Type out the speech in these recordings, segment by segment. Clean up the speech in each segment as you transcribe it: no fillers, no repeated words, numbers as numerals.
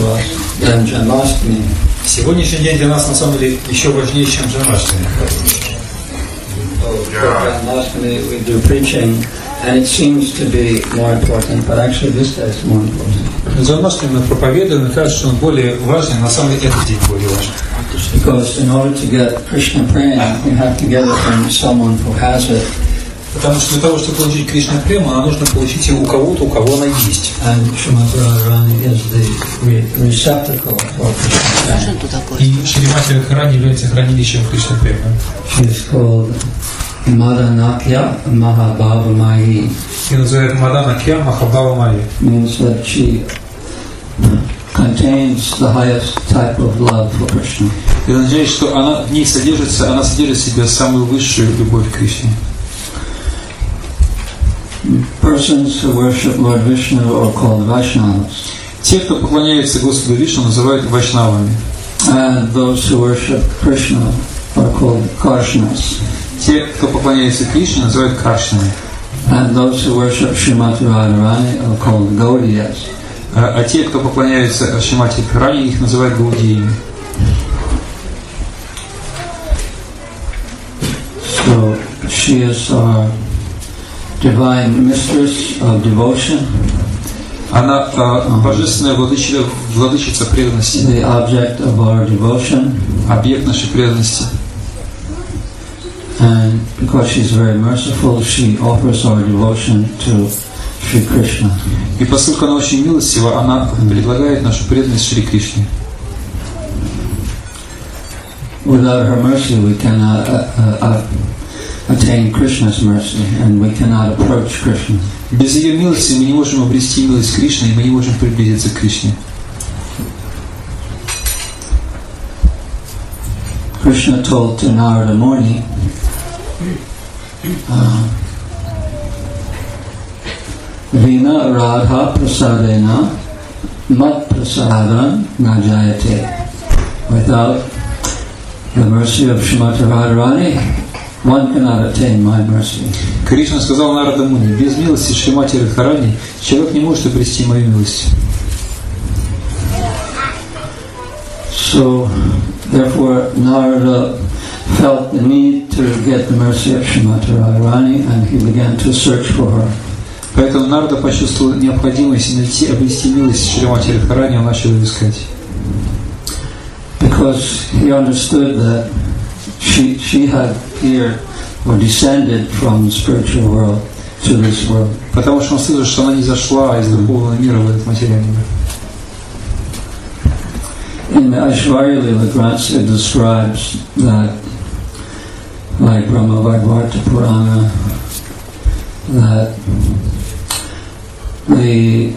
us than Janmashtami. Сегодняшний день для нас на самом деле еще важнее, чем Джанмаштами. Janmashtami we do preaching, and it seems to be more important, but actually this day is more important. Джанмаштами мы проповедуем, и кажется, что он более важный, на самом деле этот день более важен. Because in order to get Krishna prema, you have to get it from someone who has it. Потому что для того, чтобы получить Кришна прему, нам нужно получить его у кого-то, у кого она есть. And Srimati Radharani is the receptacle for Krishna prema. И Шримати Радхарани является хранилищем Кришна премы. She is called Madanakya Mahabhavamayi. Ее называют Маданакья Махабхава Майя. Means that she contains the highest type of love for Krishna. Это означает, что она в ней содержится, она содержит в себе самую высшую любовь к Кришне. Persons who worship Lord Vishnu are called Vaishnavas. Те, кто поклоняется Господу Вишну, называют вайшнавами. And those who worship Krishna are called Karshnas. Те, кто поклоняется Кришне, называют Каршнами. And those who worship Srimati Radharani are called Gaudiyas. А те, кто поклоняется Шримати Радхарани, их называют Гаудиями. So she is our divine mistress of devotion. Она божественная владычица преданности. The object of our devotion. Объект нашей преданности. And because she's very merciful, she offers our devotion to Shri Krishna. И поскольку она очень милостива, она предлагает нашу преданность Шри Кришне. Without her mercy, we cannot attain Krishna's mercy, and we cannot approach Krishna. Без ее милости мы не можем обрести милость Кришны, и мы не можем приблизиться к Кришне. Krishna told to Narada Muni, Vina Radha Prasadena Mat Prasadan Najayate. Without the mercy of Srimati Radharani, one cannot attain my mercy. Кришна сказал Нарада Муни: без милости Шримати Радхарани человек не может обрести мою милость. So, therefore, Narada felt the need to get the mercy of Srimati Radharani, and he began to search for her. Поэтому Нарада почувствовал необходимость найти, обрести милость Шримати Радхарани, он начал ее искать. Because he understood that she had here or descended from the spiritual world to this world. Потому что он слышал, что она не зашла из духовного мира в этот материальный мир. In the Aishwarya Lila Grants, it describes that, like Brahma Bhagavata Purana, that the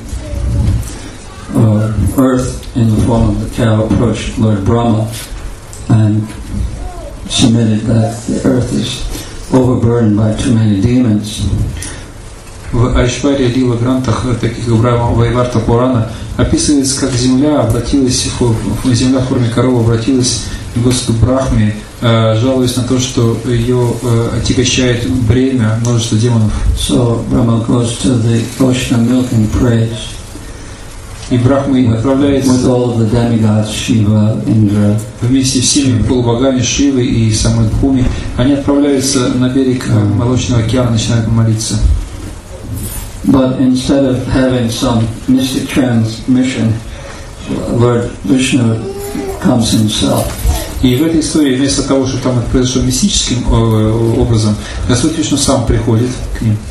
earth in the form of the cow approached Lord Brahma and submitted that the earth is overburdened by too many demons. В Айшварья Лила Грантах, таких как Брахма Вайварта Пурана, описывается, как земля обратилась, земля в форме коровы обратилась к Господу Брахме, жалуясь на то, что ее отягощает бремя множества демонов. So Brahma goes to the ocean of milking praise. И Брахма отправляется with all the demigods Shiva, Indra. Вместе с всеми полубогами Шивы и самой Бхуми, они отправляются на берег Молочного океана, начинают молиться. But instead of having some mystic transmission, Lord Vishnu comes himself. И в этой истории, вместо того, чтобы там это произошло мистическим образом, Господь Вишну сам приходит к ним.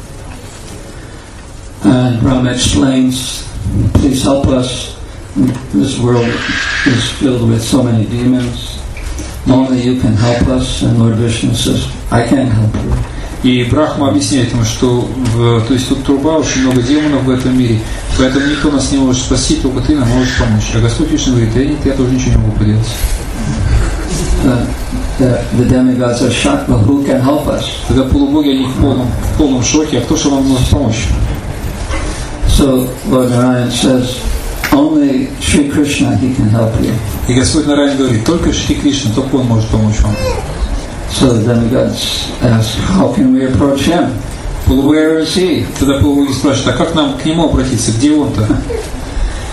And Brahma explains, please help us. This world is filled with so many demons. Only you can help us. And Lord Vishnu says, I can't help you. И Брахма объясняет ему, что то есть тут труба, очень много демонов в этом мире, поэтому никто нас не может спасти, только ты нам можешь помочь. А Господь Вишну говорит: я тоже ничего не могу поделать. The demigods are shocked, but who can help us? Тогда полубоги, они в полном шоке, а кто же нам может помочь? So Lord Narayan says, only Shri Krishna, he can help you. И Господь Нараян говорит: только Шри Кришна, только Он может помочь вам. So the demigods ask, how can we approach him? Where is he? Тогда полубоги спрашивают: а как нам к нему обратиться? Где он-то?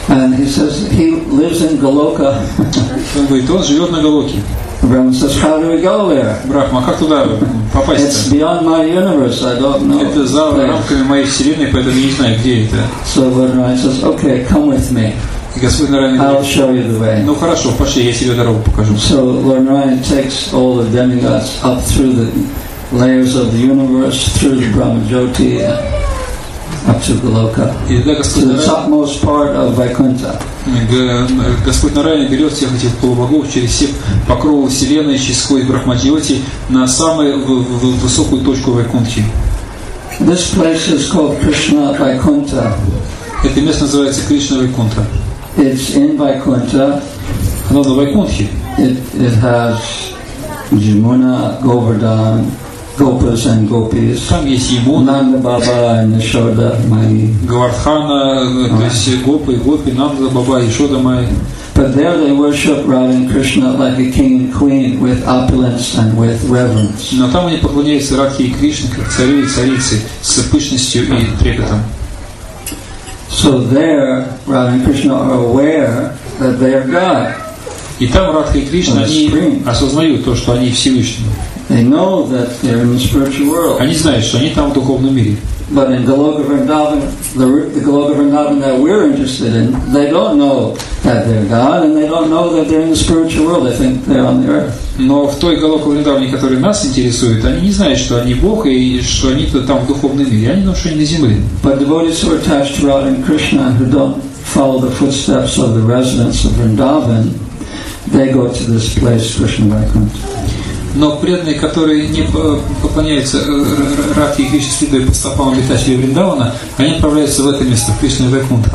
And he says he lives in Goloka. Он говорит, он живет на Галоке. Brahma says, how do we go there? Брахма, а как туда It's попасть-то? beyond my universe. I don't know. Это за рамками моей вселенной, поэтому я не знаю, где это. So Lord Narayan says, okay, come with me. И Господь Нараян I'll говорит, show you the way. ну хорошо, пошли, я тебе дорогу покажу. So Lord Narayan takes all the demigods up through the layers of the universe, through the Brahmajyoti, up to Goloka, И тогда to Господь the Нараян, topmost part of Vaikuntha. Господь Нараян берет всех этих полубогов через все покровы вселенной, через сквозь Брахмадьоти на самую высокую точку Вайкунтхи. This place is called Krishna Vaikuntha. Это место называется Кришна Вайкунтха. It's in Vaikuntha. Оно на Вайкунтхе. It has Jamuna, Govardhan, Gopas and Gopis, Там есть Ямуна, Nanda Baba and Yashoda Mai. Гавардхана, то есть Гопы, Гопи, Нанда Баба, Ешода Май. But there they worship Radha and Krishna like a king and queen with opulence and with reverence. Но там они поклоняются Радхе и Кришне, как царю и царице, с пышностью и трепетом. So there, Radha and Krishna are aware that they are God. И там Радха и Кришна, они осознают то, что они Всевышний. They know that they're in the spiritual world. Они знают, что они там в духовном мире. But in Goloka Vrindavan, the Goloka Vrindavan that we're interested in, they don't know that they're God, and they don't know that they're in the spiritual world. They think they're on the earth. Но в той Галока Вриндаване, которая нас интересует, они не знают, что они Бог и что они там в духовном мире. Они думают, что они на земле. But devotees who are attached to Radha and Krishna, who don't follow the footsteps of the residents of Vrindavan, they go to this place, Krishna Vaikuntha. Но преданные, которые не поклоняются Радхе и Кришне, следуя по стопам обитателей Вриндавана, они отправляются в это место, в Кришна Вайкунтха.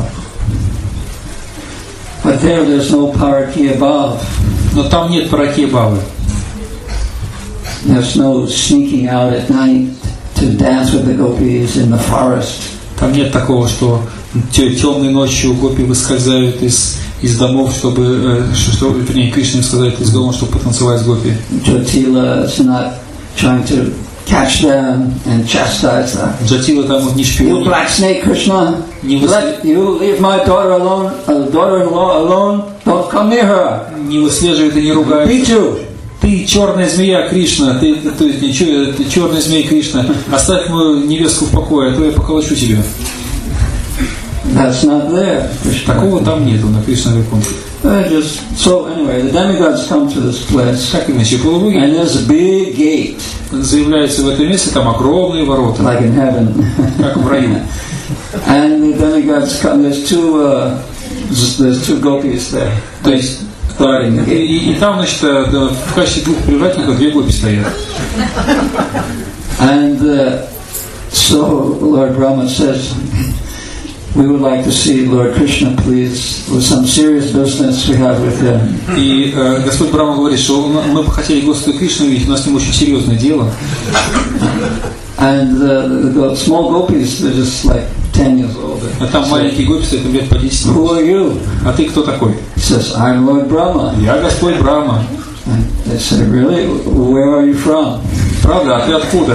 But there's no paraki above. Но там нет параки бавы. There's no sneaking out at night to dance with the gopis in the forest. Там нет такого, что темной ночью гопи выскользают из домов, чтобы вернее, Кришна сказать, из дома, чтобы потанцевать с гопи. Jatila is not trying to catch them and chastise them. Джатила там вот не You шпион. black snake, Krishna, you leave my daughter alone, daughter-in-law alone, don't come near her. Не выслеживает и не ругает. Beat you. Ты черная змея Кришна, ты черная змея Кришна, оставь мою невестку в покое, а то я поколочу тебя. That's not there. Такого там нету на Кришна Вайкунтхе. So anyway, the demigods come to this place, Как иначе, полубоги and there's a big gate, заявляются в это место, там огромные ворота, like in heaven. как в раю. And the demigods come. There's two gopis there. То есть Guarding the gate. и там, значит, в качестве двух привратников две гопи стоят. And so Lord Brahma says, we would like to see Lord Krishna, please, with some serious business we have with him. И Господь Брахма говорит, что мы бы хотели Господа Кришну видеть, у нас с ним очень серьезное дело. And the small gopis, they're just like 10 years old. А там маленькие гопи стоят, им лет по 10. Who are you? А ты кто такой? He says, I'm Lord Brahma. Я Господь Брахма. And they say, really? Where are you from? Правда? А ты откуда?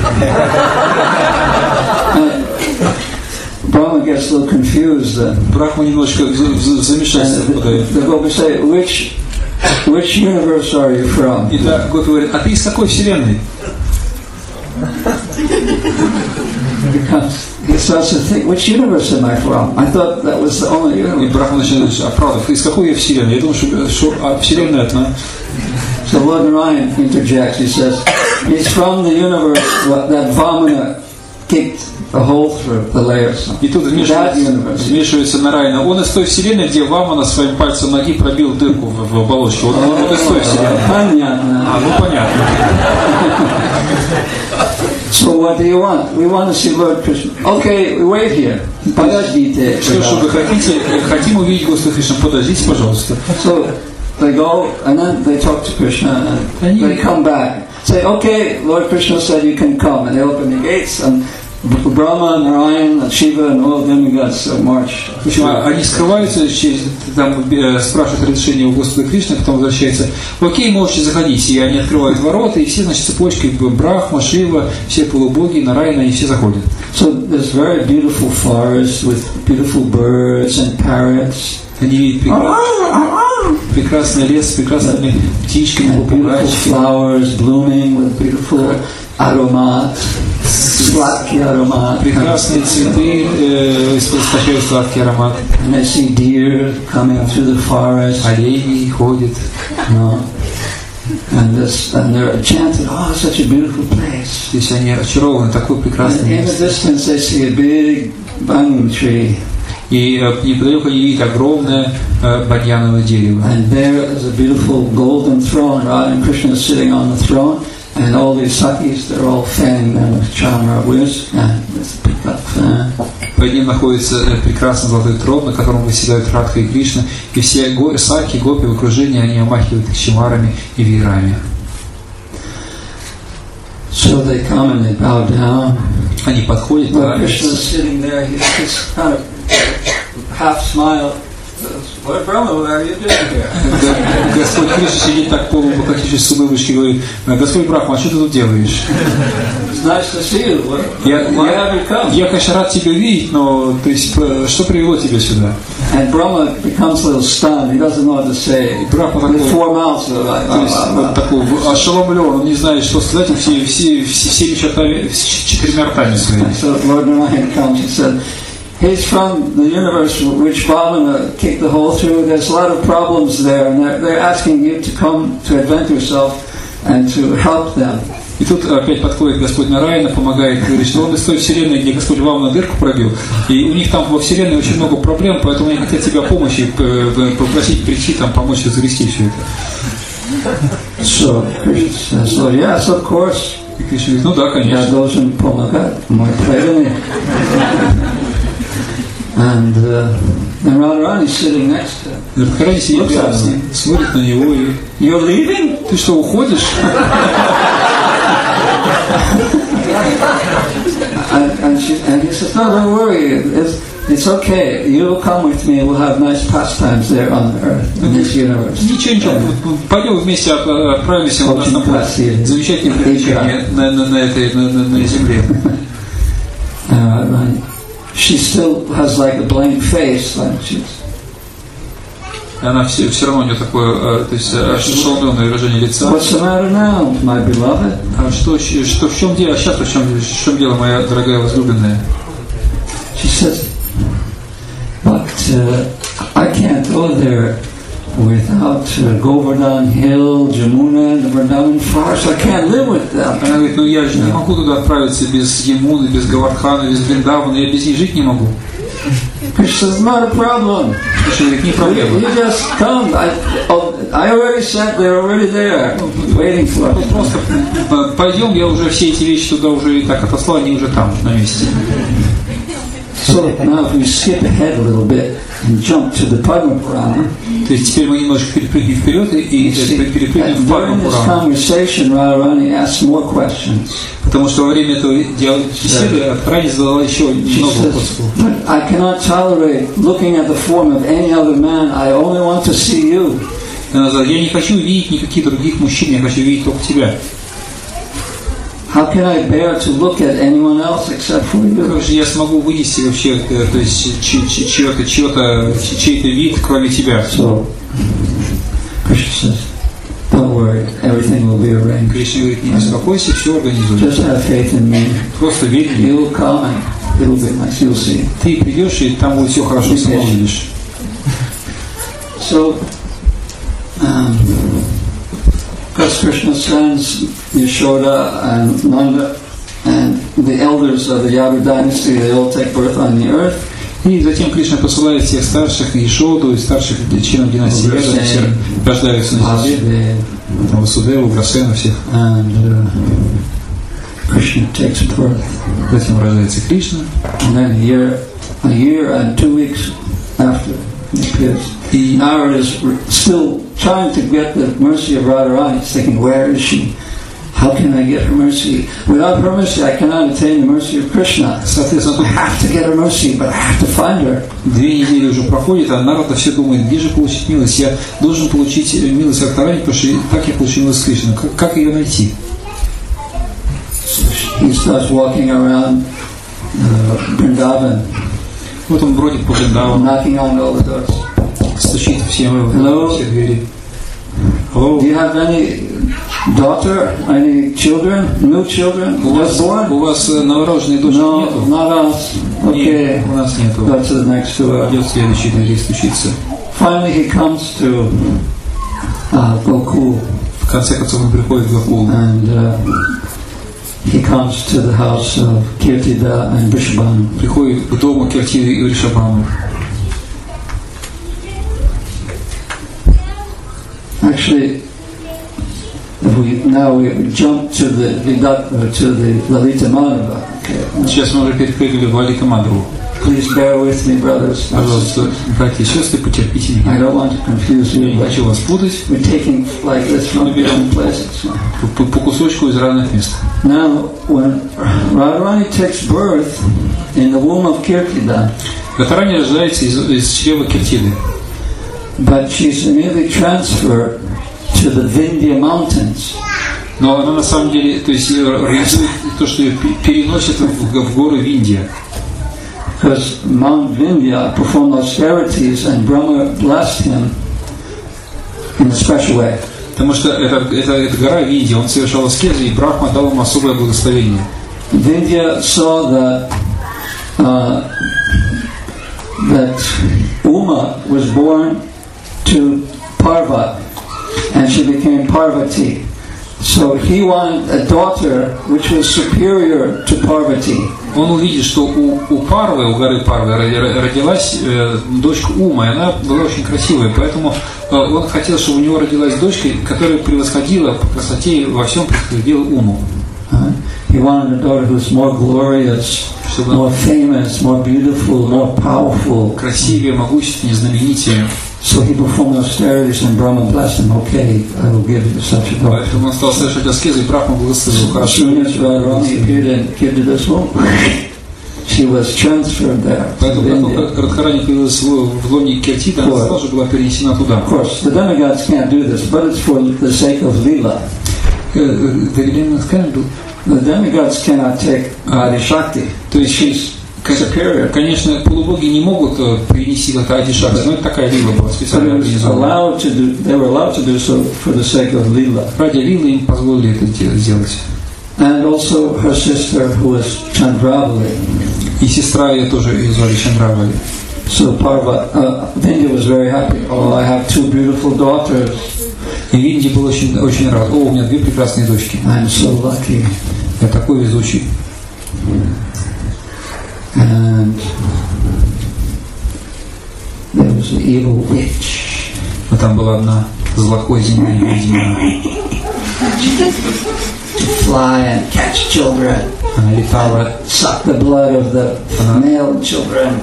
Brahma gets a little confused. Брахма немножко в замешательство попадает. The gopis say, which universe are you from? И да, гопи говорит, а ты из какой вселенной? He starts to think, which universe am I from? I thought that was the only И universe. Брахма начинает говорить, а правда, из какой я вселенной? Я думаю, что вселенная одна. So Lord Narayan interjects. He says, he's from the universe that Vamana kicked a hole through the layers. И тут That universe. вмешивается Нараяна. Он из той вселенной, где Вамана своим пальцем ноги пробил дырку в оболочке. Вот из той вселенной. Понятно. А, ну понятно. So what do you want? We want to see Lord Krishna. Okay, wait here. Подождите. Что ж вы хотите? Хотим увидеть Господа Кришну. Подождите, пожалуйста. So they go and then they talk to Krishna and they come back. Say, okay, Lord Krishna said you can come, and they open the gates and Brahma, Narayan, Shiva, and all demigods march. Они скрываются, там спрашивают разрешение у Господа Кришны, потом возвращаются. Окей, можете заходить. И они открывают ворота, и все, значит, цепочкой Брахма, Шива, все полубоги, Нараяна, и все заходят. So there's very beautiful forest with beautiful birds and parrots. Они видят прекрасный лес с прекрасными птичками, beautiful flowers blooming with beautiful aromat, sladkий аромат. Прекрасные цветы источают сладкий аромат. And I see deer coming through the forest. Олени ходят. And they're enchanted. Oh, such a beautiful place. Здесь они очарованы, такой прекрасный In the distance, they see a big banyan tree. И неподалеку они видят огромное баньяновое дерево. And there is a beautiful golden throne. Radha and Krishna is sitting on the throne, and all these sakis, they're all fanning them with charmer whiz. Pick up fan. Под ним находится прекрасный золотой трон, на котором выседают Радха и Кришна, и все саки, гопи в окружении, они омахивают их чимарами и веерами. So they come and they bow down. Они подходят, Krishna is sitting there. He's kind of half smile. What Brahma, what are you doing here? Господь Кришна сидит так полубокатившись с улыбочкой и говорит: Господь Брахма, а что ты тут делаешь? It's nice to see you. Why have you come? Я, конечно, рад тебя видеть, но то есть, что привело тебя сюда? And Brahma becomes a little stunned. He doesn't know what to say. Брахма такой, four mouths are like, то есть, вот такой ошеломлен, он не знает, что сказать, всеми четырьмя ртами своими. So Lord Narayan comes and said, he's from the universe which Ravana kicked the hole through. There's a lot of problems there, and they're asking you to come to advent yourself and to help them. И тут опять подходит Господь Нараяна, помогает, говорит, что он из той вселенной, где Господь Вамана дырку пробил, и у них там во вселенной очень много проблем, поэтому они хотят тебя помощи, попросить прийти, там, помочь разгрести все это. So Krishna says, yes, of course. И Кришна говорит, ну да, конечно. Я должен помогать, мой преданный. And Radharani sitting next to him. Радхарани сидит рядом с ним, смотрит на него и... You're leaving? Ты что, уходишь? and he says, no, don't worry. It's okay. You'll come with me. We'll have nice pastimes there on earth, in this universe. Ничего. Пойдем вместе, отправимся, у нас там будет замечательное приключение на земле. She still has like a blank face, like she's. Она все равно у нее такое, то есть ошеломленное выражение лица. What's the matter now, my beloved? А что в чем дело? Сейчас в чем дело, моя дорогая возлюбленная? She says, but I can't go there without Govardhan Hill, Jamuna, the Vrindavan forest. I can't live with them. Она говорит, ну я же не могу туда отправиться без Ямуны, без Гавардхана, без Вриндавана, я без них жить не могу. Krishna says, not a problem. Krishna говорит, не проблема. You just come. I already said they're already there, waiting for us. Просто пойдем, я уже все эти вещи туда уже и так отослал, они уже там, на месте. So now if we skip ahead a little bit and jump to the Padma Purana. То есть теперь мы немножко перепрыгнем вперед и перепрыгнем в Падма During this Пурану. conversation, Radharani asked more questions. Потому что во время этого беседы Радхарани задала еще много вопросов. I cannot tolerate looking at the form of any other man. I only want to see you. Она сказала, я не хочу видеть никаких других мужчин, я хочу видеть только тебя. How can I bear to look at anyone else except for you? Как же я смогу вынести вообще, то есть чей-то вид, кроме тебя? So, Krishna says, don't worry, everything will be arranged. Кришна говорит, не беспокойся, все организуется. Just have faith in me. Просто верь мне. You'll come and it'll be nice. You'll see. Ты придешь, и там будет все хорошо, сама увидишь. So, because Krishna sends Yashoda and Nanda and the elders of the Yadu dynasty, they all take birth on the earth. И затем Кришна посылает всех старших Ешоду и старших членов династии Яду, все рождаются на земле, Васудеву, Грасена, всех. And Krishna takes birth. Затем рождается Кришна. And then a year and 2 weeks after he appears, Narada is still trying to get the mercy of Radharani. He's thinking, where is she? how can I get her mercy? Without her mercy, I cannot attain the mercy of Krishna. Соответственно, I have to get her mercy, but I have to find her. 2 недели уже проходит, а народ все думает, где же получить милость? Я должен получить милость от Радхарани, потому что так я получил милость Кришны. Как ее найти? He starts walking around Vrindavan, Вот он бродит по Вриндавану, knocking on all the doors. стучит все двери. Hello? Do you have any daughter, any children, new children? У вас новорожденные дочки нету? No, not us. Okay. Нет, у нас нету. Go to the next door. Идет следующий дверь, стучится. Finally he comes to Gokul. В конце концов он приходит в Гокул. And he comes to the house of Kirtida and Vrishabhanu. Приходит к дому Киртиды и Вришабхану. Actually, we jump to the Lalita Madhava. Okay. Сейчас мы уже переходили в Лалита Мадхаву. Please bear with me, brothers. Пожалуйста, братья и сестры, потерпите I меня. don't want to confuse you. Не хочу вас путать. We're taking like this from different places. По кусочку из разных мест. Now, when Radharani takes birth in the womb of Kirtida, Радхарани рождается из чрева Киртиды. but she's immediately transferred to the Vindhya mountains. Но она на самом деле, то есть реализует то, что ее переносит в горы Виндия. Because Mount Vindhya performed austerities and Brahma blessed him in a special way. Потому что это гора Виндия, он совершал аскезы, и Брахма дал ему особое благословение. Vindhya saw that Uma was born to Parvat, and she became Parvati. So he wanted a daughter which was superior to Parvati. Он увидел, что у Парвы, у горы Парвы родилась дочка Ума, и она была очень красивая, поэтому он хотел, чтобы у него родилась дочка, которая превосходила по красоте и во всем превосходила Уму. He wanted a daughter who was more glorious, more famous, more beautiful, more powerful. Красивее, могущественнее, знаменитее. So he performed austerities and Brahma blessed him. Okay, I will give you such a daughter. Поэтому он стал совершать аскезы, и Брахма благословил. As soon as Radharani appeared in Kirtida's womb, she was transferred there. Поэтому, как Радхарани появилась в лоне Киртиды, она тоже была перенесена туда. Of course, the demigods can't do this, but it's for the sake of Leela. The demigods cannot take Adi Shakti. То есть She's superior. Конечно, полубоги не могут перенести это Ади-Шакти, но это такая лила была специально организована. They were allowed to do so for the sake of Leela. Ради лилы им позволили это сделать. And also her sister, who was Chandravali. И сестра ее тоже ее звали Чандравали. So Vindhya was very happy. Oh, I have two beautiful daughters. И Винди был очень рад. О, у меня 2 прекрасные дочки. I'm so lucky. Я такой везучий. And there was an evil witch. Но там была одна злокозненная ведьма. To fly and catch children. Она летала, Suck the blood of the male children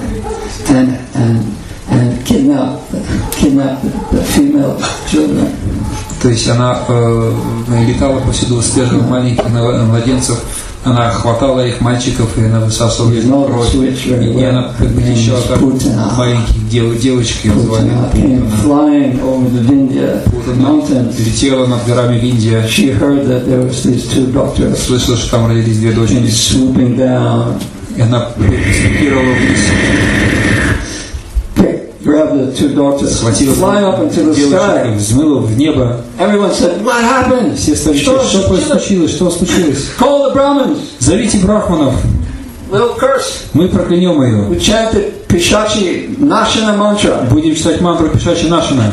and kidnap the female children. то есть она летала повсюду, выслеживала маленьких младенцев, она хватала их мальчиков, и она высасывала их кровь, и она похищала так маленьких девочек, ее звали Путана, летела над горами Виндия, слышала, что там родились 2 дочери, и она приступировала вниз, grabbed the 2 daughters, fly up into the sky. Взмыла в небо. Everyone said, "What happened?" Все стали что случилось? Call the Brahmins. Зовите брахманов. Little curse. Мы проклянем ее. We chanted Pishachi Nashana mantra. Будем читать мантру Пишачи Нашина.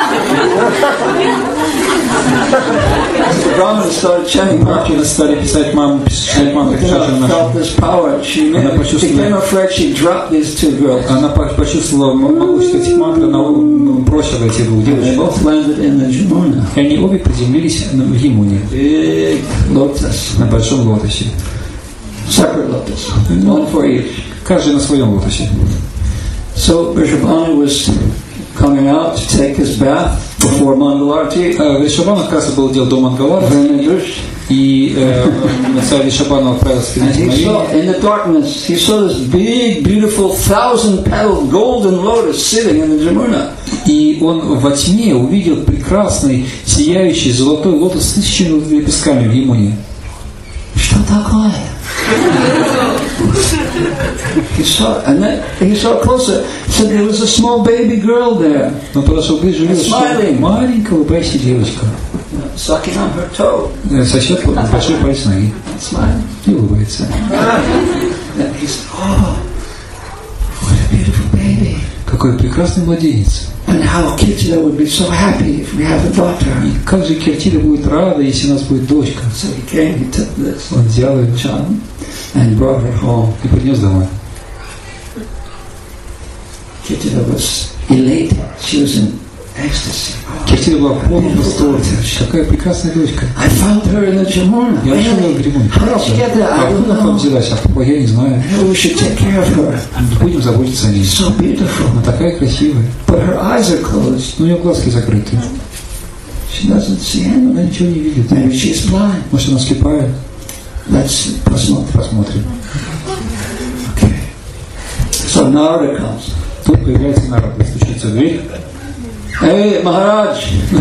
The Brahmins started chanting Брахманы стали читать мантру Пишачи She felt this power. She became afraid. She dropped these 2 girls. Она почувствовала могущество этих мантр, она бросила этих 2 They девочек. both landed in the Jamuna. И они обе приземлились в Ямуне, Big lotus. на большом лотосе. Separate lotus. One for each. Каждый на своем лотосе. So Vrishabhanu was coming out to take his bath. before Mangalarti. Вришабхана как раз было дело до Мангалара, и царь Вришабхана отправился And перед he saw, in the darkness, he saw this big, beautiful, 1,000-petaled golden lotus sitting in the Jamuna. И он во тьме увидел прекрасный, сияющий золотой лотос с 1000 лепестками в Ямуне. Что такое? He saw, and then he saw closer. He said there was a small baby girl there, Он подошел ближе, увидел, что маленькая улыбающаяся девочка sucking on her toe, сосет большой палец ноги smiling. и улыбается. And he said, "Oh, what a beautiful baby! Какой прекрасный младенец. And how Kirtila would be so happy if we have a daughter." И как же Киртида будет рада, если у нас будет дочка. So he came, he took this Он взял ее child and brought her home. и принес домой. Kirtila was elated. She was in ecstasy. Киртида была в полном восторге. Какая прекрасная дочка. I found her in the Jamuna. Я нашел ее в Гримуне. How did she get there? I don't Откуда она know. взялась? Откуда? Я не знаю. We should take care of her. Будем заботиться о ней. So beautiful. Она такая красивая. But her eyes are closed. Но у нее глазки закрыты. She doesn't see Она anything. ничего не видит. Maybe she's blind. Может, она слепая? Let's Посмотрим. Okay. So Narada comes. Тут появляется народ, стучится в дверь. Hey, Maharaj,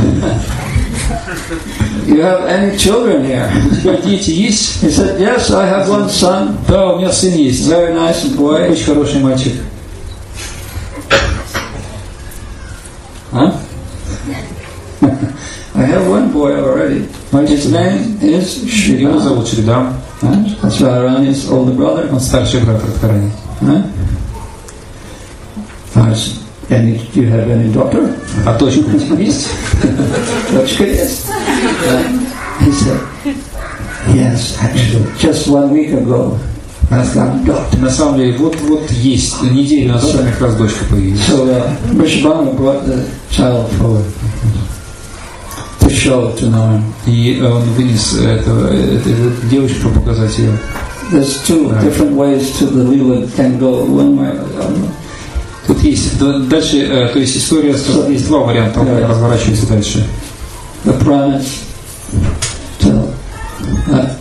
you have any children here? У тебя дети есть? He said, yes, I have one son. Да, у меня сын есть. Very nice boy. Очень хороший мальчик. Huh? I have one boy already. His name is Его Shridham. зовут Шридам. Huh? That's Radharani's older brother. Он старший брат Радхарани. Huh? Do you have any daughter? А дочка у тебя есть? Dotchka, yes. He said, yes, actually, just 1 week ago, I've got a daughter. На самом деле, вот есть. Неделю назад у меня как раз дочка появилась. So Vrishabhana brought the child forward to show it to Narayan. И он вынес эту девочку показать ее. There's two different ways to the lila can go. One way, Тут есть дальше, то есть история, есть два варианта, он разворачивается дальше. the Puranas tell that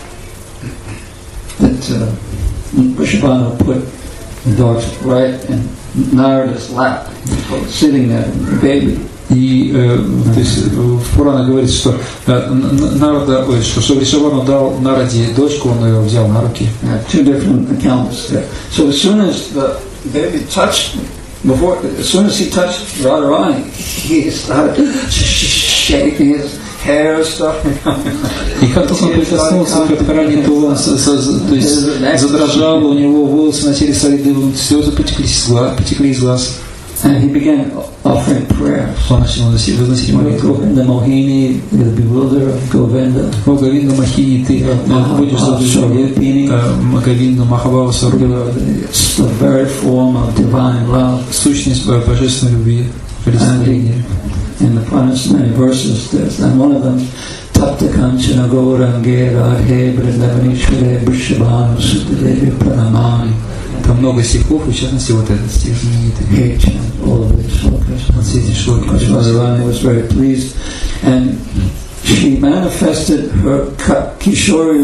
Vrishabhana put the dog right in Narada's lap, sitting there, the baby. И то есть в Пуранах говорится, что Нарада, что Вришабхана дал Нараде дочку, он ее взял на руки. Two different accounts there. So as soon as the baby touched, as soon as he touched Radharani, he started shaking his hair and stuff. И как только он прикоснулся к Радхарани, то он то есть задрожал, у него волосы начали солидные, слезы потекли из глаз. And he began offering prayers. Он начал возносить молитву. The Mohini, the bewilderer of Govinda. О Говинда Махини, ты будешь заблужден. Говинда Махабхава Сарупа. It's the very form of divine love. Сущность божественной любви. In the Puranas, many verses, and one of them, Tapta Kanchana Gaurange Radhe Vrindavanishvare Vrishabhanu Sutadevi Pranamani. Там много стихов, в частности вот этот стих знаменитый. All of these shlokas. Вот все эти шлоки. Radharani was very pleased, and she manifested her Kishori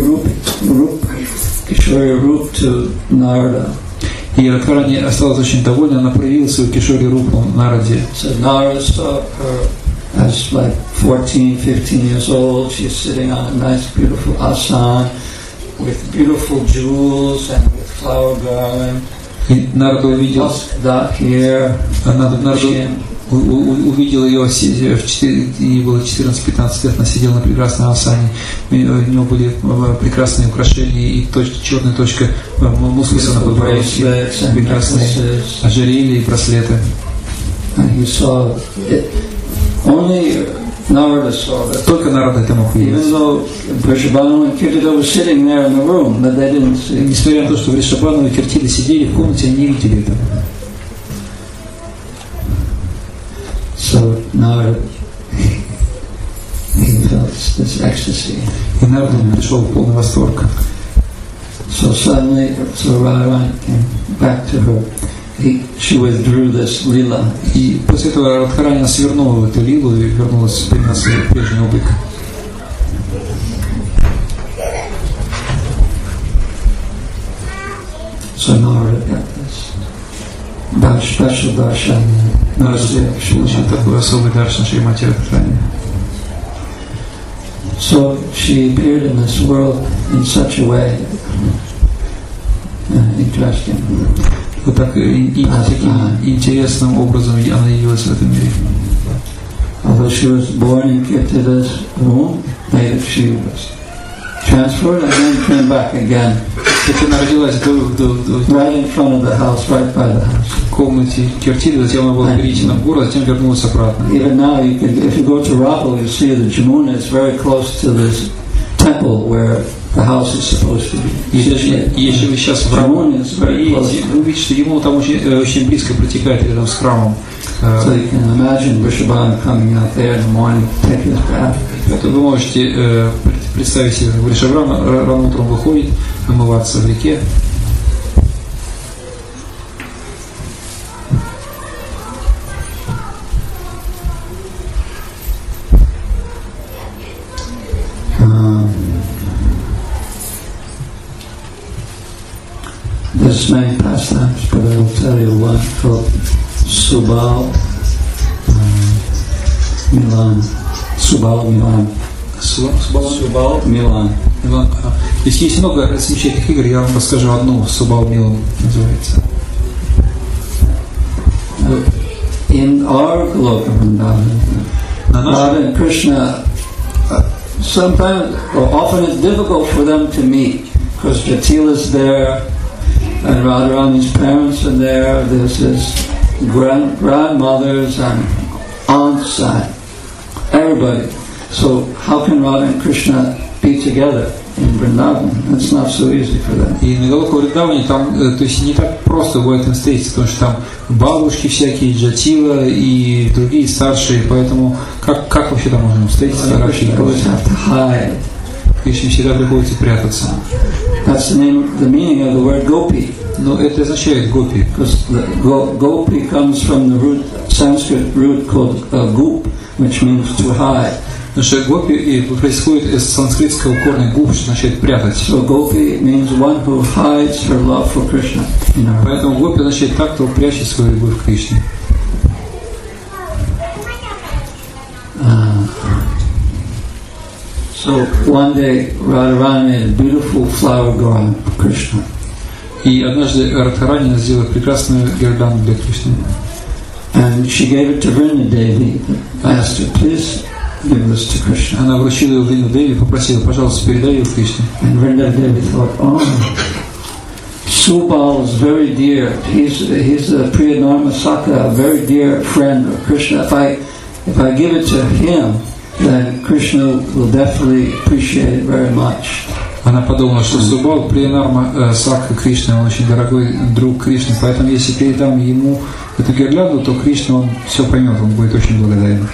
Rup to Narada. И Радхарани осталась очень довольна, она проявила свою Кишори Рупу Нараде. So Narada saw her as like 14, 15 years old. She's sitting on a nice, beautiful asan with beautiful jewels and with flower garland. И Нарада увидел, увидел ее, ей было 14-15 лет, она сидела на прекрасной асане, у нее были прекрасные украшения и черная точка мускуса на подбородке, прекрасные ожерелья и браслеты. Только Нарада это мог видеть. Несмотря на то, что Вришабхана и Киртида сидели в комнате, они не видели этого. So Narada, he felt this ecstasy. И Нарада пришел в полный восторг. So suddenly, Radharani came back to her she withdrew this lila. И после этого Радхарани свернула эту лилу и вернулась на свой прежний облик. So Narada got this special darshan. Получил такой особый даршан Шримати Радхарани. So she appeared in this world in such a way. Interesting. Вот так таким интересным образом она явилась в этом мире. Although she was born in Kirtida's womb, later she was transferred and then came back again. Хотя она родилась right in front of the house, right by the house. В комнате Киртиды, затем она была перенесена в город, затем вернулась обратно. Even now, if you go to Rappal, you see the Jamuna is very close to this temple where the house is supposed to be. Если вы сейчас в Рамоне приедете, вы увидите, что Ямуна там очень близко протекает рядом с храмом. So you can imagine Vrishabhanu coming out there in the morning, taking his bath. Это вы можете представить себе, Вришабхану рано утром выходит омываться в реке. There's many pastimes, but I will tell you one called Subal Milan. Subal Milan. Subal Milan. Если есть много замечательных игр, я вам расскажу одну. Subal Milan называется. In our Goloka Vrindavan, Radha and Krishna, sometimes or often it's difficult for them to meet because Jatila's there and Radharani's parents are there. There's his grandmothers and aunts and everybody. So how can Radha and Krishna be together in Vrindavan? It's not so easy for them. И на Галока Вриндаване там, то есть не так просто бывает им встретиться, потому что там бабушки всякие, Джатила и другие старшие, поэтому как вообще там можно встретиться? Кришне всегда приходится прятаться. That's the meaning of the word gopi. Но это означает гопи. Because gopi comes from the root, Sanskrit root called goop, which means to hide. Потому что гопи происходит из санскритского корня гуп, что означает прятать. So gopi means one who hides her love for Krishna. Поэтому гопи означает так, кто прячет свою любовь к Кришне. So one day Radharani made a beautiful flower garland for Krishna. И однажды Радхарани сделала прекрасную гирлянду для Кришны. And she gave it to Vrinda Devi, asked her, please give this to Krishna. Она вручила ее Вринда Деви, попросила, пожалуйста, передай ее Кришне. And Vrinda Devi thought, oh, Subal is very dear. He's a Priya Narmasaka, a very dear friend of Krishna. If I give it to him, then Krishna will definitely appreciate it very much. Она подумала, что Субал, Приянарма Сакха Кришна, он очень дорогой друг Кришны, поэтому если передам ему эту гирлянду, то Кришна, он все поймет, он будет очень благодарен.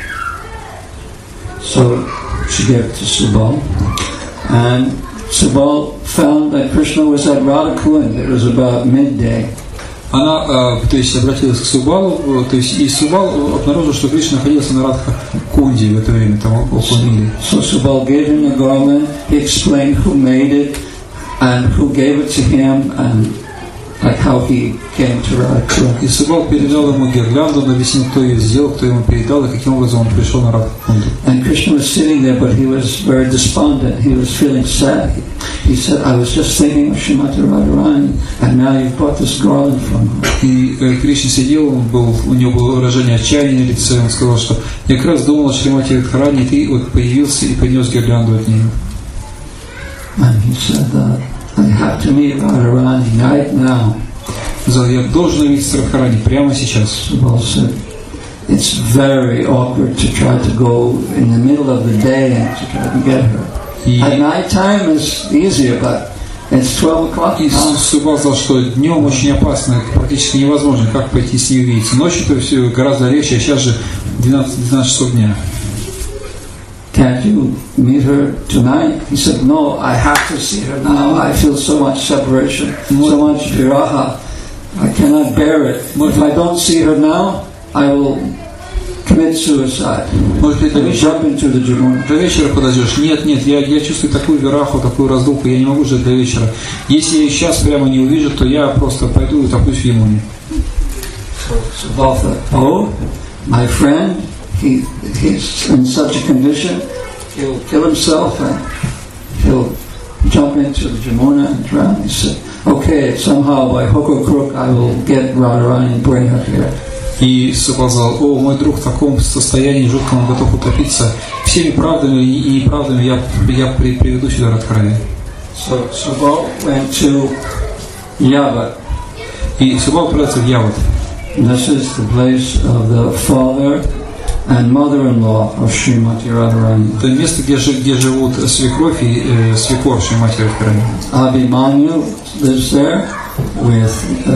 So she gave it to Subal, and Subal found that Krishna was at Radhakund. It was about midday. Она, то есть, обратилась к Субалу, то есть, и Субал обнаружил, что Кришна находился на Радха-кунде в это время, там около мили. So Subal gave him the garland, he explained who made it, and who gave it to him, and like how he came to Radha. И Субал передал ему гирлянду, он объяснил, кто ее сделал, кто ему передал, и каким образом он пришел на Радха-кунду. And Krishna was sitting there, but he was very despondent, he was feeling sad. He said, I was just thinking of Srimati Radharani, and now you've brought this garland from her. И Кришна сидел, у него было выражение отчаяния на лице, он сказал, что я как раз думал о Шримати Радхарани, и ты вот появился и принес гирлянду от нее. And he said, I have to meet Radharani right now. Сказал, я должен увидеть Радхарани прямо сейчас. Subal said, it's very awkward to try to go in the middle of the day and to try to get her. At night time is easier, but it's 12 o'clock. И Субал сказал, что днем очень опасно, это практически невозможно, как пойти с ней увидеться. Ночью-то все гораздо легче, а сейчас же 12 часов дня. Can't you meet her tonight? He said, no, I have to see her now. I feel so much separation, so much viraha. I cannot bear it. If I don't see her now, I will commit suicide. Может быть, I will jump into the Jamuna. до вечера подождешь. Нет, я чувствую такую вераху, такую разлуку, я не могу ждать до вечера. Если я сейчас прямо не увижу, то я просто пойду и утоплюсь в Ямуне. So Subal thought, oh, my friend, he's in such a condition, he'll kill himself and he'll jump into the Jamuna and drown. He said, okay, somehow by hook or crook I will get Radharani and bring her here. И сказал: о, мой друг в таком состоянии жутком, он готов утопиться. Всеми правдами и неправдами я приведу сюда Радхарани. So Subal went to Yavat. И Субал отправился в Яват. This is the place of the father and mother-in-law of Srimati Radharani. Это место, где живут свекровь и свекор Шримати Радхарани. Abhimanyu lives there with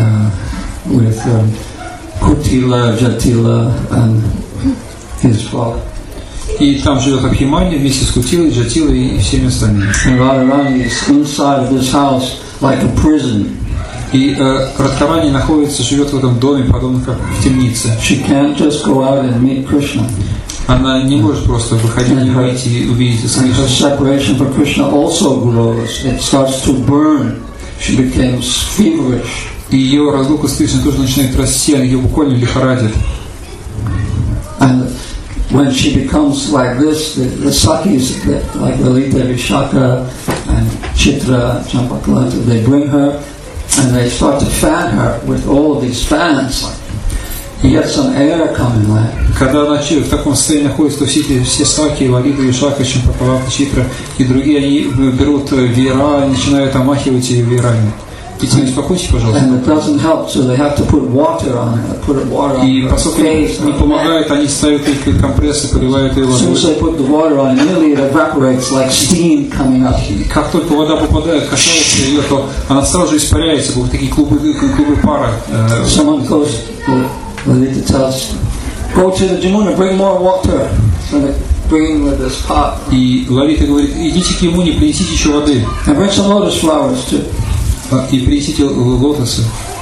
Kutila, Jatila, and his father. И там живет Абхимани вместе с Кутилой, Джатилой и всеми остальными. And Radharani is inside of this house like a prison. И Радхарани живет в этом доме, подобно как в темнице. She can't just go out and meet Krishna. Она не может просто выходить и выйти и увидеть And her Кришну. separation from Krishna also grows. It starts to burn. She becomes feverish. И ее разлука с Кришной тоже начинает расти, она ее буквально лихорадит. And when she becomes like this, the Sakis, like Lalita, Vishaka, and Chitra, Champakalanta, they bring her and they start to fan her with all of these fans. You get some air coming like. Когда она в таком состоянии находится, то все Саки, Лалита, Вишака, Чампакалата, Читра и другие, они берут веера и начинают омахивать ее веерами. Детей, успокойтесь, пожалуйста. And it doesn't help, so they have to put water on her, И поскольку не помогает, они ставят их компрессы, поливают ее As soon as водой. they put the water on, immediately it evaporates like steam coming up. И как только вода попадает, касается ее, то она сразу же испаряется, будут такие клубы пара. Someone goes, Lalita tells, go to the Jamuna, bring more water. So they bring with this pot. И Лалита говорит: идите к Ямуне, принесите еще воды. And bring some lotus flowers too. И принесите лотосы.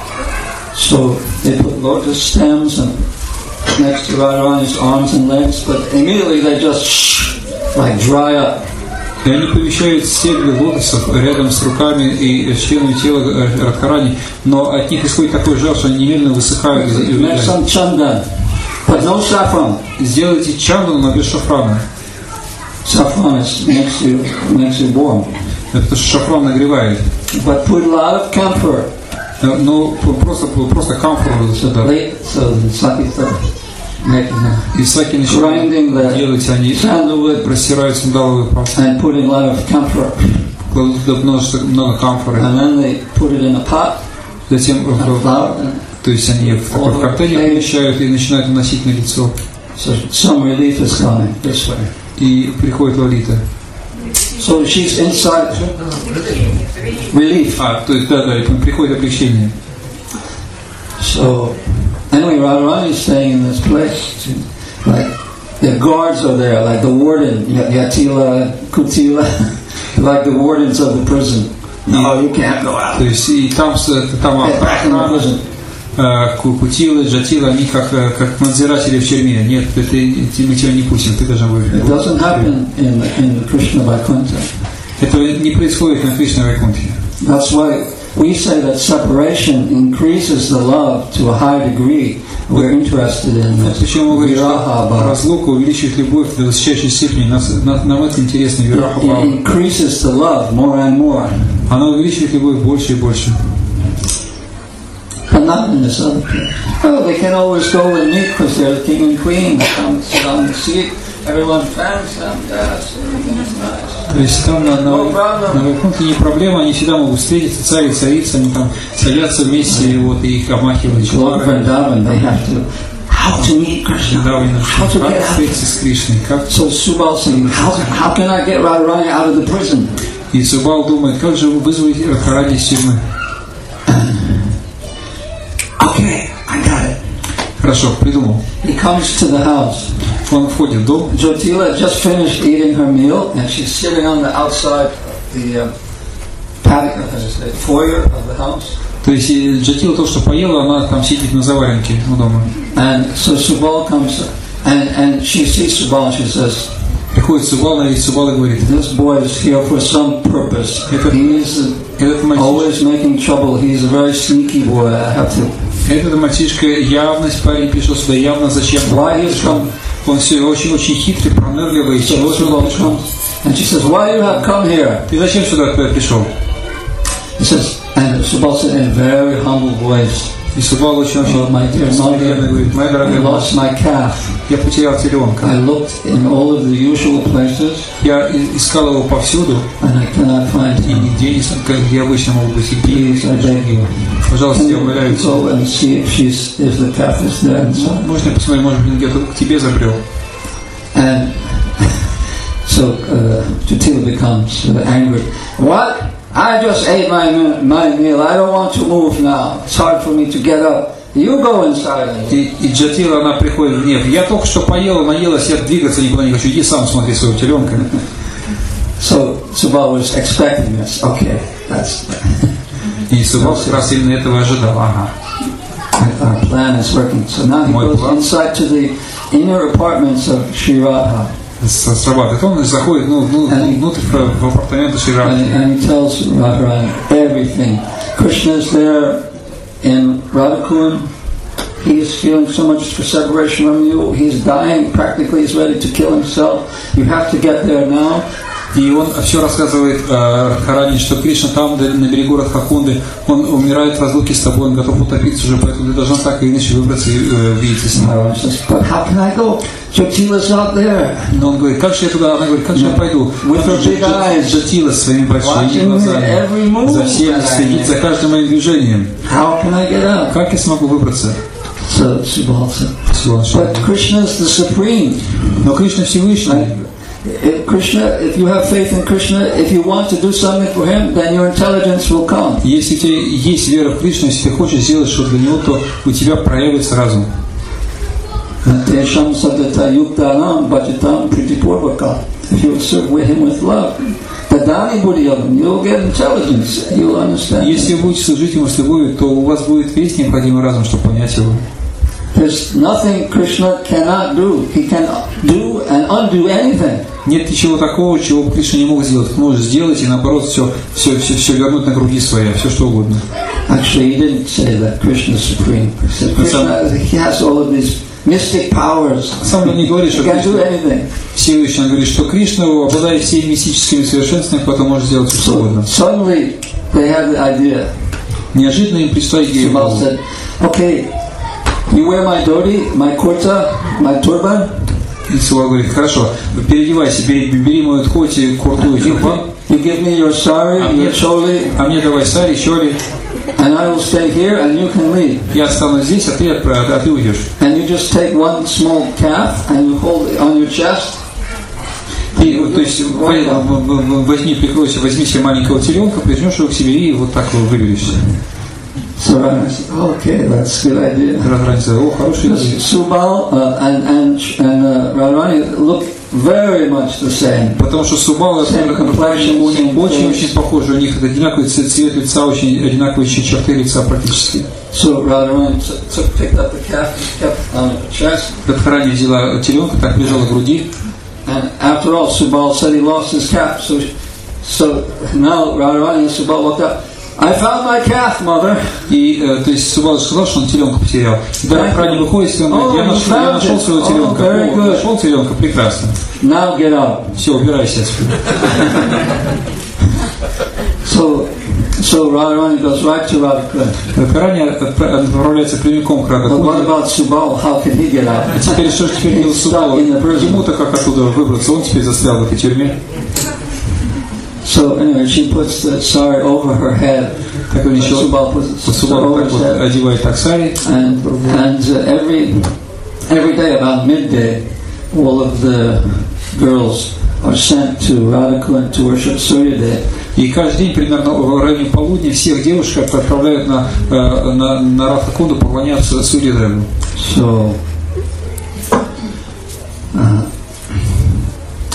So they put lotus stems and next to Radharani's arms and legs, but immediately they just like dry up. И они помещают стебли лотосов рядом с руками и членами тела Радхарани, но от них исходит такой жар, что они немедленно высыхают. Make some chandan, but no saffron. Сделайте чандану, но без шафрана. Saffron makes you warm. Потому что шафран нагревает. But put a lot of camphor. Ну, просто камфору сюда. So the Sakis start making И саки grinding начинают делать, они sandalwood просирают сандаловую пасту, and putting a lot of camphor. кладут туда много камфоры. And then they put it in a pot, Затем, a flour. то есть они в такой картеле помещают и начинают наносить на лицо. So some relief is coming this way. И приходит Лалита. So she's inside. Relief. То есть, да, приходит облегчение. So, anyway, Radharani is staying in this place. Like, the guards are there, like the warden, Yatila, Kutila, like the wardens of the prison. No, you can't go out. То есть, и там Get back in the prison. Кутилы, Джатилы, они как надзиратели в тюрьме. Нет, мы тебя не пустим, ты должен It выйти. doesn't happen in Krishna Vaikuntha. Этого не происходит на Кришна Вайкунтхе. That's why we say that separation increases the love to a high degree. We're interested in this. Почему мы говорим, что Viraha bhava. разлука увеличивает любовь до высочайшей степени? Нам это интересно, Вираха It Бхава. increases the love more and more. Она увеличивает любовь больше и больше. But not in this other place. Oh, they can always go and meet because they're the king and queen. They come sit on the seat. Everyone fans them. Yes, everything's nice. То есть там на Вайкунтхе не проблема, они всегда могут встретиться, царь и царица, они там садятся вместе, и вот их обмахивают Go to чулары. Vrindavan, they have to. How to meet Krishna? How to Как get out? встретиться с Кришной? Как? So Subal saying, how can I get Radharani out of the prison? И Субал думает, как же вызвать Радхарани из тюрьмы? Okay, I got it. Хорошо, придумал. He comes to the house. Он входит в дом. Jyotila just finished eating her meal, and she's sitting on the outside of the patio, foyer of the house. То есть Джатила то, что поела, она там сидит на заваленке у дома. And so Subal comes, and she sees Subal, she says, Приходит Субал, и Субал и говорит, this boy is here for some purpose. He's always making trouble. He's a very sneaky boy. I have to. Этот мальчишка явность, парень пришел сюда явно зачем-то. Why he's come? Он все очень хитрый, пронырливый. So Subal comes, and she says, why you have come here? Ты зачем сюда пришел? He says, and Subal said in a very humble voice, И Субал очень my dear mother, говорит, моя I дорогая мать, lost my calf. я потерял теленка. I looked in all of the usual places, Я искал его повсюду, and I cannot find и him. нигде не знаю, где обычно могут быть. Please, I beg you, Пожалуйста, can я умоляю you тебя. go and see if the calf is there inside? Можно я посмотрю, может быть, где-то к тебе забрел. And so Jatila becomes angry. What? I just ate my meal. I don't want to move now. It's hard for me to get up. You go inside. И Джатила, она приходит в гнев. Я только что поела, наелась, я двигаться никуда не хочу. Иди сам смотри своего теленка. So Subal was expecting this. Okay, that's. И Субал как раз именно этого ожидал. Ага. Our plan is working. So now he goes inside to the inner apartments of Sri Radha. Срабатывает. Он заходит внутрь в апартаменты Шри Радхи. And he tells Radharani everything. Krishna is there in Radhakund. He is feeling so much separation from you. He's dying. Practically, he's ready to kill himself. You have to get there now. И он все рассказывает Радхарани, что Кришна там, на берегу Радхакунды, он умирает в разлуке с тобой, он готов утопиться уже, поэтому ты должна так или иначе выбраться и видеться с ним. But how can I go? Jatila's out there. Но он говорит, как же я туда? Она говорит, как же я пойду? Джатила своими большими глазами за всем следит, за каждым моим движением. How can I get up? Как я смогу выбраться? So Subal said, but Krishna is the supreme. Но Кришна Всевышний. If you have faith in Krishna, if you want to do something for him, then your intelligence will come. Если у тебя есть вера в Кришну, если ты хочешь сделать что-то для него, то у тебя проявится разум. If you serve him with love, you'll get intelligence. You'll understand. Если вы будете служить ему с любовью, то у вас будет весь необходимый разум, чтобы понять его. There's nothing Krishna cannot do. He can do and undo anything. Нет ничего такого, чего Кришна не мог сделать. Он может сделать и наоборот все вернуть на круги свои, все что угодно. Actually, he didn't say that Krishna is supreme. He said Krishna, he has all of these mystic powers. Сам он не говорит, что Всевышний говорит, что Кришна обладает всеми мистическими совершенствами, поэтому может сделать все что угодно. Suddenly, they had the idea. Неожиданно им пришла идея. Subal said, "Okay, you wear my dhoti, my kurta, my turban." И Субал говорит, хорошо, переодевайся, бери мою дхоти, курту и тюрбан. You give me your sari, your choli. А мне давай сари, чоли. And I will stay here, and you can leave. Я останусь здесь, а ты уйдешь. And you just take one small calf and you hold it on your chest. И, то есть возьми себе маленького теленка, прижмешь его к себе и вот так его выберешься. So I said, okay, that's a good idea. Радхарани сказал, хорошая идея. Subal and Radharani look very much the same. Потому что Субал и Радхарани очень похожи, у них одинаковый цвет лица, очень одинаковые черты лица практически. So Radharani picked up the calf and kept on her chest. Радхарани взяла теленка, так прижала к груди. And after all, Subal said he lost his calf. So now Radharani and Subal looked up. I found my calf, mother. И то есть Субал сказал, что он теленка потерял. Радхарани выходит, и он говорит, я нашел своего теленка. Нашел теленка, прекрасно. Now get up. Все, убирайся отсюда. So Radharani goes right to Radhakund. Радхарани отправляется прямиком к Радхакунду. But what about Subal? How can he get out? А теперь что же теперь делать Субалу? Ему-то как оттуда выбраться? Он теперь застрял в этой тюрьме. So anyway, she puts the sari over her head. Так он еще Субал так вот одевает так сари. And every day about midday, all of the girls are sent to Radhakund to worship Suryadev. И каждый день примерно в районе полудня всех девушек отправляют на Радхакунду поклоняться Сурьядеву.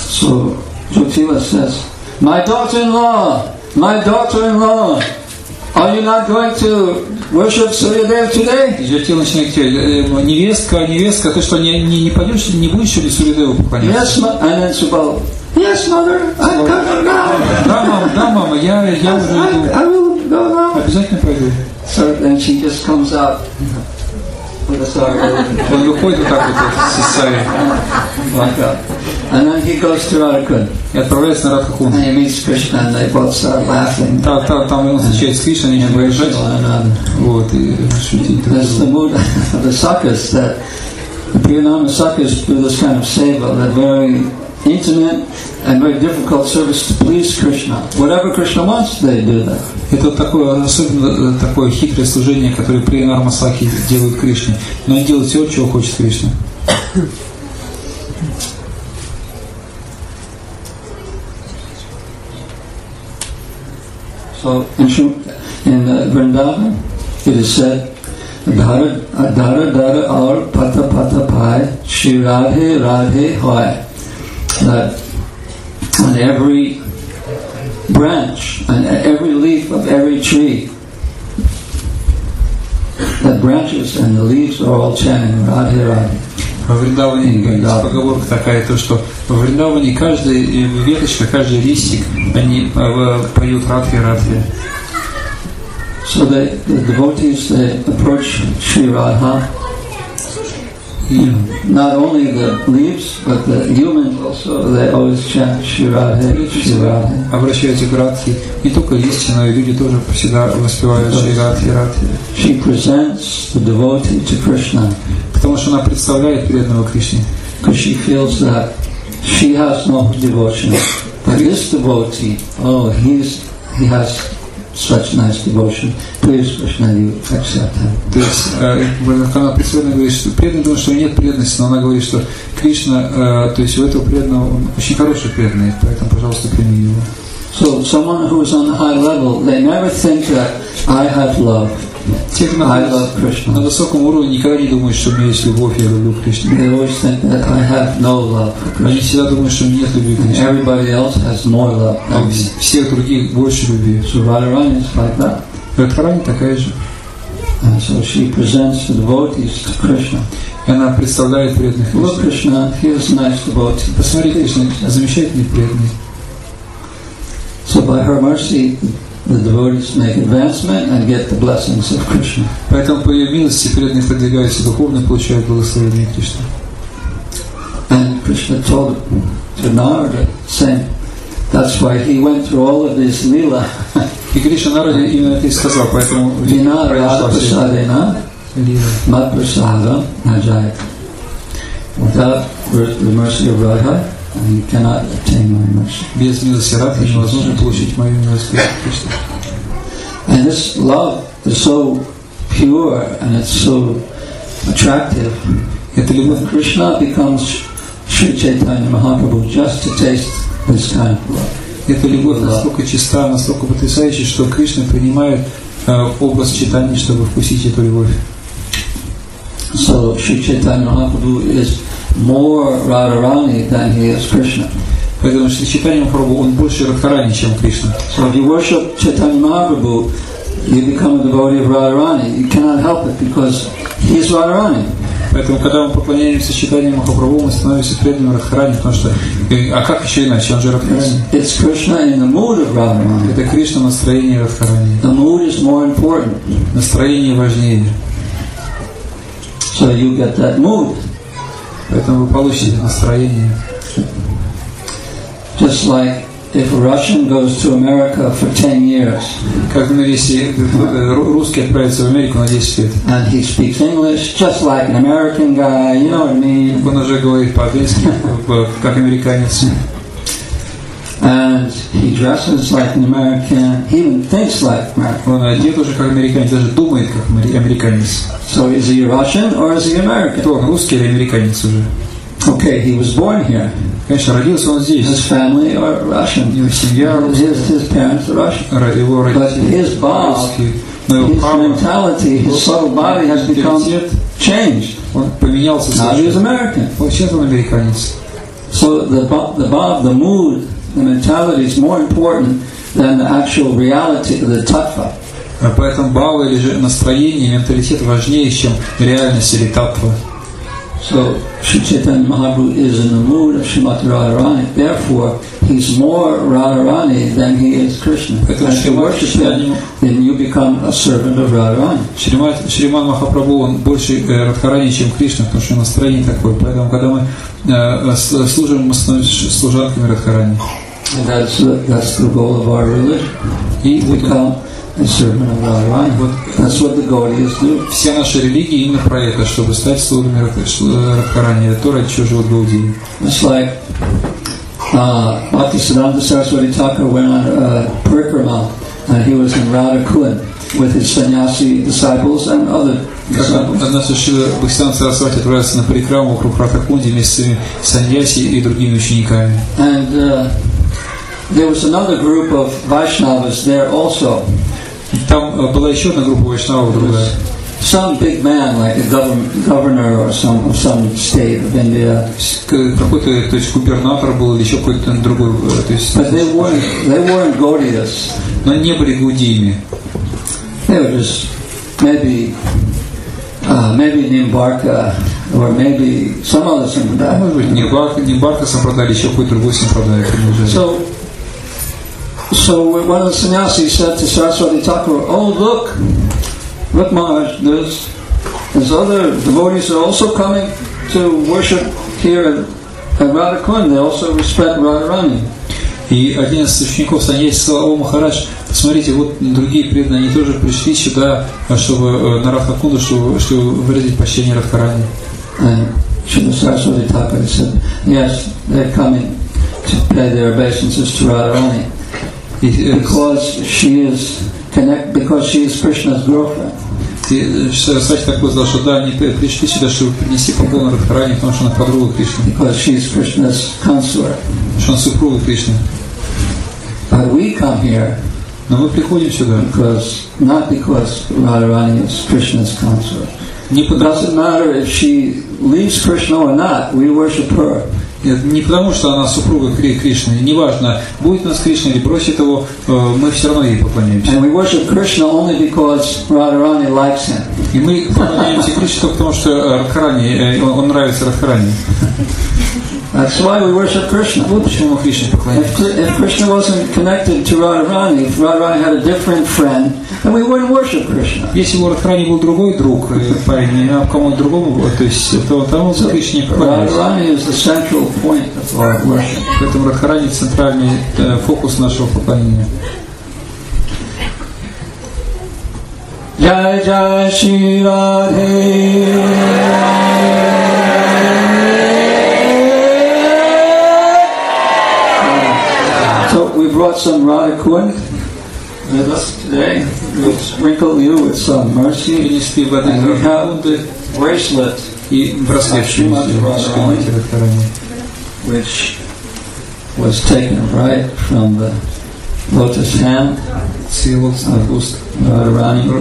So Jatila says, my daughter-in-law, Are you not going to worship Suryadev today? Детей начинают говорить, невестка, ты что, не пойдешь, не будешь ли Сурьядеву поклоняться? Yes, and then Subal, yes, mother, I'm coming now. Да, мама, я уже иду. I will go now. Обязательно пойду. So then she just comes out with a sari. Он выходит вот так вот с сари. Like that. And then he goes to Radhakund. И отправляется на Радхакунду. And he meets Krishna and they both start laughing. Там он встречается с Кришной, они начинают выезжать. Вот, и шутить. That's the mood of the sakhas, that the Priyanama sakhas do this kind of seva, that very intimate and very difficult service to please Krishna. Whatever Krishna wants, they do that. Это такое, особенно такое хитрое служение, которое Приянарма Сахи делают Кришне. Но они делают все, чего хочет Кришна. So in Vrindavan, it is said, Dhara Dhara aur Pata Pata Pai Shri Radhe Radhe Hoy. That on every branch, on every leaf of every tree, the branches and the leaves are all chanting Radhe Radhe. Во Вриндаване поговорка такая, то, что во Вриндаване каждая веточка, каждый листик, они поют Радхи Радхи. So the devotees, they approach Sri Radha. Not only the leaves, but the humans also, they always chant Shri Radhe, Shri Radhe. Обращаются к Радхи. Не только листья, но и люди тоже всегда воспевают Шри Радхи Радхи. She presents the devotee to Krishna. Потому что она представляет преданного Кришне. Because she feels that she has no devotion. But this devotee, he has such nice devotion. Please, Krishna, you accept him. То есть, она представлена говорит, что преданный, потому что нет преданности, но она говорит, что Кришна, то есть у этого преданного, он очень хороший преданный, поэтому, пожалуйста, прими его. So someone who is on the high level, they never think that I have love. Те, кто находится на высоком уровне, никогда не думают, что у меня есть любовь, я люблю Кришну. They always think that I have no love for Krishna. Они всегда думают, что у меня нет любви к Кришне. Everybody else has more love. А у всех других больше любви. So Radharani is like that. Радхарани такая же. And so she presents the devotees to Krishna. И она представляет преданных Кришне. Look, Krishna, he is a nice devotee. Посмотри, Кришна, замечательный преданный. So by her mercy, the devotees make advancement and get the blessings of Krishna. Поэтому по ее милости преданные продвигаются духовно и получают благословение Кришны. And Krishna told to Narada, saying, that's why he went through all of this lila. И Кришна Нараде именно это и сказал, поэтому произошла вся лила. Madprasada najaya. Without the mercy of Radha, and you cannot obtain my mercy. Без милости Радхи невозможно получить мою милость. And this love is so pure and it's so attractive. Эта любовь Krishna becomes Sri Chaitanya Mahaprabhu just to taste this kind of love. Эта любовь настолько чиста, настолько потрясающая, что Кришна принимает образ Чайтаньи, чтобы вкусить эту любовь. So Sri Chaitanya Mahaprabhu is more Radharani than he is Krishna. Поэтому Шри Чайтанья Махапрабху, он больше Радхарани, чем Кришна. So if you worship Chaitanya Mahaprabhu, you become a devotee of Radharani. You cannot help it because he is Radharani. Поэтому, когда мы поклоняемся Чайтанье Махапрабху, мы становимся преданными Радхарани, потому что, а как еще иначе, он же Радхарани. It's Krishna in the mood of Radharani. Это Кришна настроение Радхарани. The mood is more important. Настроение важнее. So you get that mood. Поэтому вы получите настроение. Just like if a Russian goes to America for 10 years. Как, если русский отправится в Америку на 10 лет. And he speaks English just like an American guy, you know what I mean? Он уже говорит по-английски, как американец. And he dresses like an American. He even thinks like American. Он одет уже как американец, даже думает как американец. So is he Russian or is he American? Кто он, русский или американец уже? Okay, he was born here. Конечно, родился он здесь. His family are Russian. Его семья His parents are Russian. Его But his body, his mentality, his subtle body has become changed. Он поменялся. Now he is American. Сейчас он американец. So the mood, the mentality is more important than the actual reality of the tattva. Поэтому бхава или же настроение, менталитет важнее, чем реальность или таттва. So Sri Chaitanya Mahaprabhu is in the mood of Srimati Radharani. Therefore, he's more Radharani than he is Krishna. As you worship him, then you become a servant of Radharani. Шриман Махапрабху, он больше Радхарани, чем Кришна, потому что настроение такое. Поэтому, когда мы служим, мы становимся служанками Радхарани. And that's the goal of our religion. И become a servant of Radharani. That's what the Gaudiyas do. Вся наша религия именно про это, чтобы стать слугами Радхарани. Это то, ради чего живут гаудии. It's like Bhaktisiddhanta Saraswati Thakur went on a parikrama, and he was in Radha Kund with his sannyasi disciples and other disciples. Однажды Шрила Бхактисиданта Сарасвати отправился на парикраму вокруг Радха-Кунди вместе с своими саньяси и другими учениками. And there was another group of Vaishnavas there also. Там была еще одна группа вайшнавов, другая. Some big man, like a governor or some state of India. Какой-то, то есть губернатор был или еще какой-то другой, то есть. But they weren't Gaudiyas. Но они не были гаудиями. They were just maybe Nimbarka or maybe some other sampradaya. Может быть, Нимбарка сампрадай, еще какой-то другой сампрадай. So one of the sannyasis said to Saraswati Thakur, "Oh look, Maharaj, there's other devotees are also coming to worship here at Radha Kund. They also respect Radharani." И один из учеников саньяси сказал: "О, Махарадж, смотрите, вот другие преданные, они тоже пришли сюда, чтобы на Радха-Кунду, чтобы выразить почтение Радхарани." And Srila Saraswati Thakur said, "Yes, they're coming to pay their obeisances to Radharani because she is Krishna's girlfriend." И Сарасвати Тхакур сказал, что да, они пришли сюда, чтобы принести поклон Радхарани, потому что она подруга Кришны. Because she is Krishna's consort. Что она супруга Кришны. But we come here. Но мы приходим сюда. Not because Radharani is Krishna's consort. It doesn't matter if she leaves Krishna or not. We worship her. Не потому, что она супруга Кришны, неважно, будет у нас Кришна или бросит его, мы все равно ей поклоняемся. And we worship Krishna only because Radharani likes him. И мы поклоняемся Кришне только потому, что Радхарани, он нравится Радхарани. That's why we worship Krishna. Вот почему мы Кришне поклоняемся. If Krishna wasn't connected to Radharani, if Radharani had a different friend, then we wouldn't worship Krishna. Если у Радхарани был другой друг, парень, а кому-то другому, то есть, то тому мы Кришне поклоняемся. Radharani is the central point of our worship. Поэтому Радхарани центральный фокус нашего поклонения. Jai Jai Shri Radhe. So we brought some Radha Kund with us today. We'll sprinkle you with some mercy. And we have the bracelet which was taken right from the lotus hand of Radharani.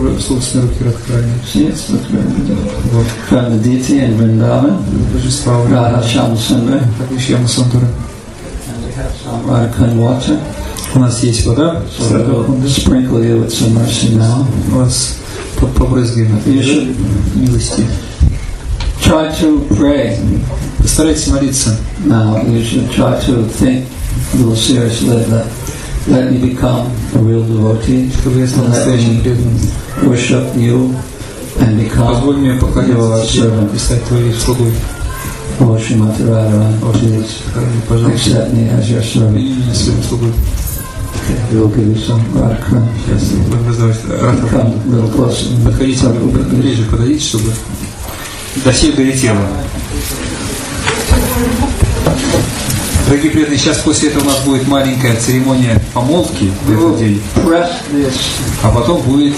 See, it's from the deity in Vrindavan, Radha Shyamsundar. And we have some Radha Kund water. У нас есть вода. So we'll sprinkle you with some mercy now. Вас побрызгаем милости. Try to pray. Постарайтесь молиться. Now you should try to think a little seriously that let me become a real devotee. Let me worship you and become your servant. Oh, Srimati Radharani, please accept me as your servant. Okay, we'll give you some Radha Kund. Come a little closer. Подходите ближе, подойдите, чтобы до всех долетело. Дорогие преданные, сейчас после этого у нас будет маленькая церемония помолвки в этот день. А потом будет...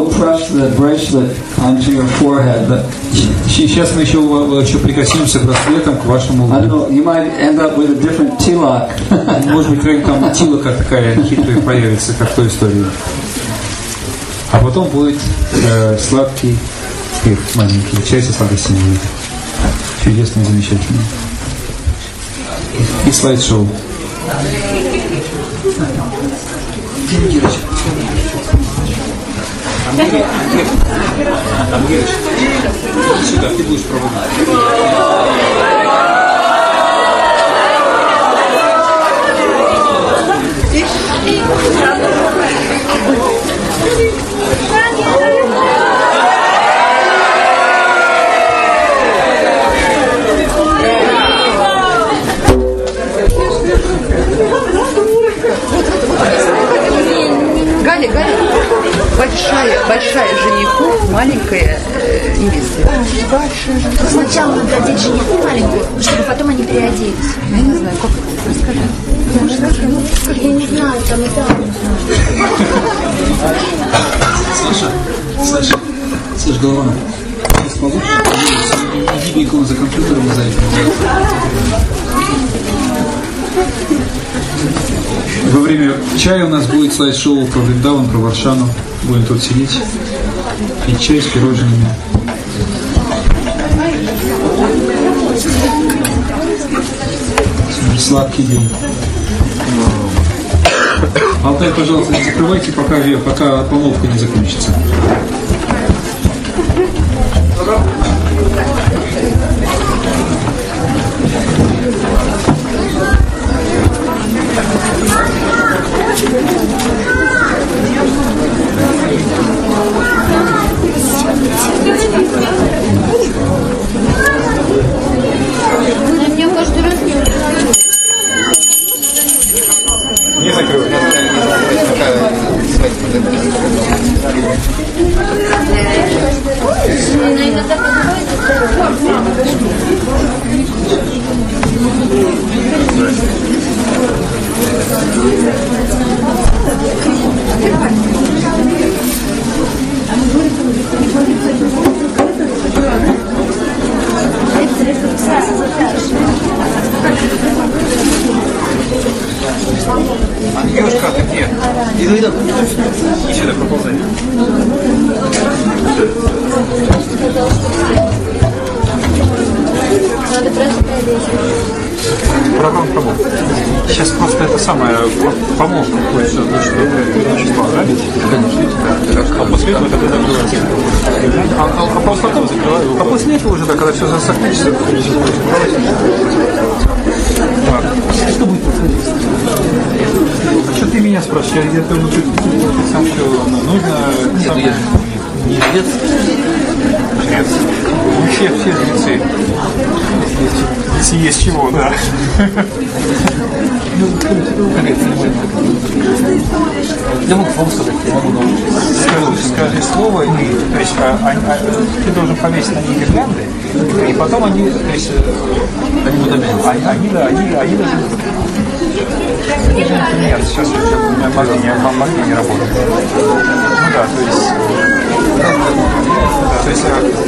Сейчас мы еще прикоснемся браслетом к вашему лбу. Может быть, какая-нибудь там тилака такая хитрая появится, как в той истории. А потом будет сладкий спирт маленький, чай со сладостями. Чудесный и замечательный. И слайд-шоу. Амгерыч, сюда, ты будешь проводить. Галя, большая жениху, маленькая невеста. Сначала надо одеть жениху маленькую, чтобы потом они переоделись. Я не знаю, как это, расскажи. Я не знаю, там и там. Саша, голова. Сейчас получится, иди бегом за компьютером и за этим. Во время чая у нас будет слайд-шоу про Вриндаван, про Варшану. Будем тут сидеть, пить чай с пирожными. Сладкий день. Алтай, пожалуйста, не закрывайте, пока помолвка не закончится. Мне каждый раз не Не закрывай. Девушка, ты где? Иду. Иди сюда, проползай. надо просто проверить. Программа помолвки. Сейчас просто это самое помолвка будет сейчас до числа, да? А после этого тогда закрывается. А просто потом закрываю. А после этого уже, да, когда все засохнется, что будет происходить? Что ты меня спрашиваешь? Я думаю, ты сам все нужно. Нет, я не жрец. Жрец. Вообще все жрецы. Если есть чего, да. Я могу вам сказать, скажи слово, и, то есть ты должен повесить на них гирлянды, и потом они, то есть, они будут они должны нет, сейчас магия не работает. Ну да, то есть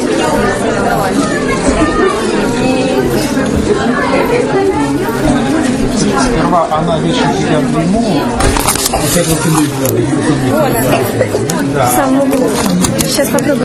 сперва она вешает гирлянды ему. Сейчас попробуем.